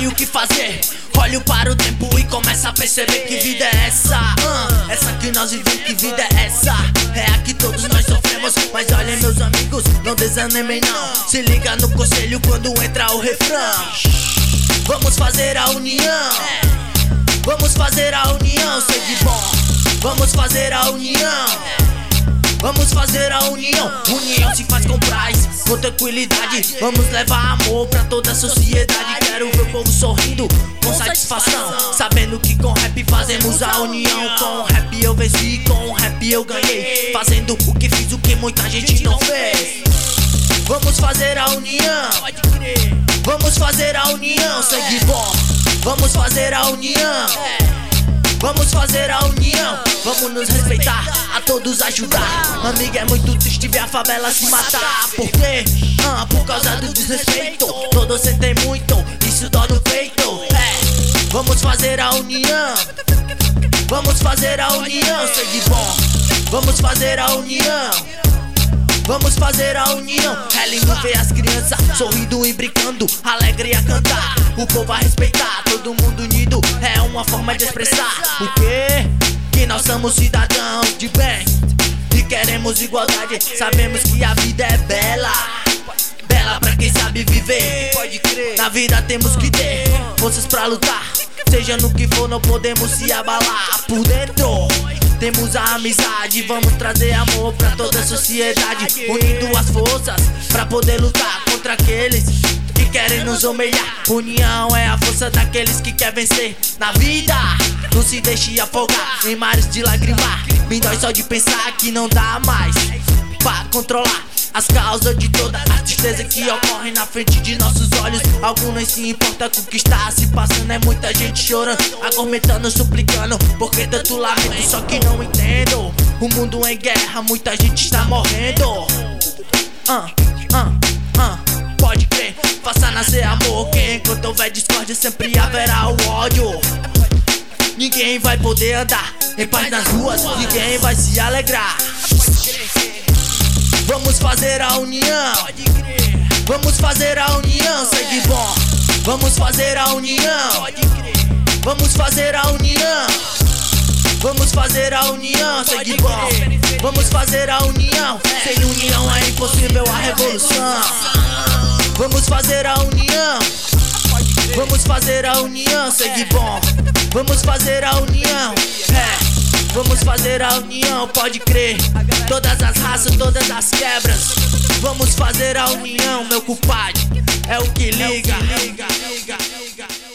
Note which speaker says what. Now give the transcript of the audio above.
Speaker 1: o que fazer. Olho para o tempo e começo a perceber que vida é essa. Essa que nós vivemos, que vida é essa? É a que todos nós sofremos. Mas olhem meus amigos, não desanimem não. Se liga no conselho quando entra o refrão. Vamos fazer a união. Vamos fazer a união, sangue bom. Vamos fazer a união. Vamos fazer a união. União se faz com paz, com tranquilidade. Vamos levar amor pra toda a sociedade. Quero ver o povo sorrindo com satisfação, sabendo que com rap fazemos a união. Com rap eu venci, com rap eu ganhei, fazendo o que fiz, o que muita gente não fez. Vamos fazer a união. Vamos fazer a união, sangue bom. Vamos fazer a união. Vamos fazer a união. Vamos nos respeitar, a todos ajudar. Amigo, é muito triste ver a favela se matar. Por quê? Por causa do desrespeito. Todos sentem muito, isso dói no peito. Vamos fazer a união. Vamos fazer a união, sangue bom. Vamos fazer a união. Vamos fazer a união. É lindo ver as crianças sorrindo e brincando, alegre a cantar. O povo a respeitar, todo mundo unido. É uma forma de expressar o quê? Que nós somos cidadãos de bem e queremos igualdade. Sabemos que a vida é bela, bela pra quem sabe viver. Pode crer. Na vida temos que ter forças pra lutar. Seja no que for, não podemos se abalar. Por dentro temos a amizade. Vamos trazer amor pra toda a sociedade, unindo as forças pra poder lutar contra aqueles que querem nos humilhar. União é a força daqueles que querem vencer na vida. Não se deixe afogar em mares de lagrimar. Me dói só de pensar que não dá mais pra controlar as causas de toda a tristeza que ocorre na frente de nossos olhos. Alguns não se importa com o que está se passando. É muita gente chorando, argumentando, suplicando, porque tanto lamento, só que não entendo. O mundo em guerra, muita gente está morrendo. Pode crer, faça nascer amor, que enquanto houver discórdia sempre haverá o ódio. Ninguém vai poder andar em paz nas ruas, ninguém vai se alegrar. Vamos fazer a união. Vamos fazer a união, sangue bom. Vamos fazer a união. Vamos fazer a união. Vamos fazer a união, sangue bom. Vamos fazer a união. Sem união é impossível a revolução. Vamos fazer a união. Vamos fazer a união, sangue bom. Vamos fazer a união. Vamos fazer a união, pode crer. Todas as raças, todas as quebras. Vamos fazer a união, meu compadre. É o que liga.